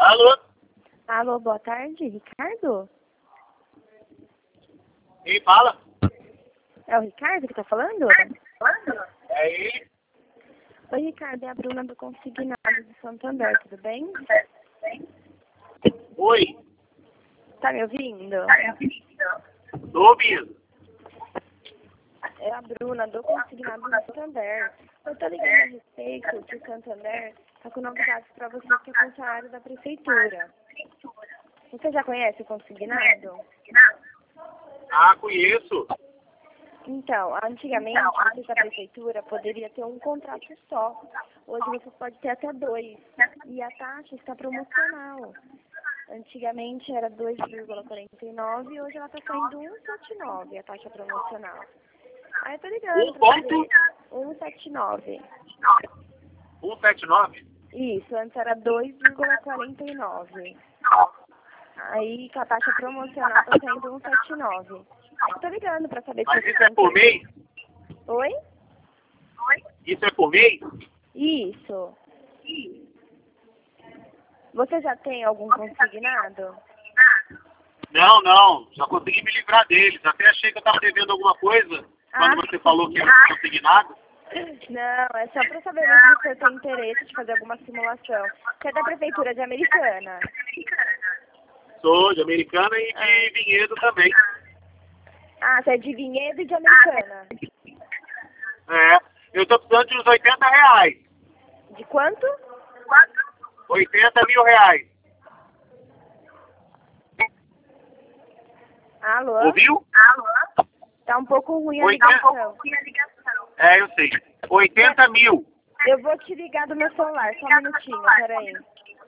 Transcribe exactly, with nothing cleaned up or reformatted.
Alô? Alô, boa tarde, Ricardo? Quem fala? É o Ricardo que tá falando? É ele? Oi, Ricardo, é a Bruna do Consignado de Santander, tudo bem? Oi? Tá me ouvindo? Tô ouvindo. É a Bruna do Consignado de Santander. Eu tô ligando a respeito que o Santander tá com novidades pra você que é funcionário da prefeitura. Você já conhece o Consignado? Ah, conheço. Então, antigamente, você da prefeitura poderia ter um contrato só. Hoje você pode ter até dois. E a taxa está promocional. Antigamente era dois vírgula quarenta e nove e hoje ela está saindo um vírgula setenta e nove, a taxa promocional. Aí eu tô ligando Um pra ponto? saber. um vírgula setenta e nove. cento e setenta e nove? Isso, antes era dois vírgula quarenta e nove. Aí com a taxa promocional tá saindo um vírgula setenta e nove. Eu tô ligando pra saber se Mas você isso é tem por interesse. mês? Oi? Isso é por mês? Isso. Você já tem algum consignado? Não, não. Já consegui me livrar deles. Até achei que eu tava devendo alguma coisa quando Ah. você falou que era consignado. Não, é só pra saber se você tem interesse de fazer alguma simulação. Você é da prefeitura de Americana. Sou de Americana e de Ah. Vinhedo também. Ah, você é de Vinhedo e de Americana. É. Eu tô precisando de uns oitenta reais. De quanto? oitenta mil reais. Alô? Ouviu? Tá um pouco ruim a Oitenta. ligação. É, eu sei. oitenta mil. Eu vou te ligar do meu celular, só um minutinho, peraí.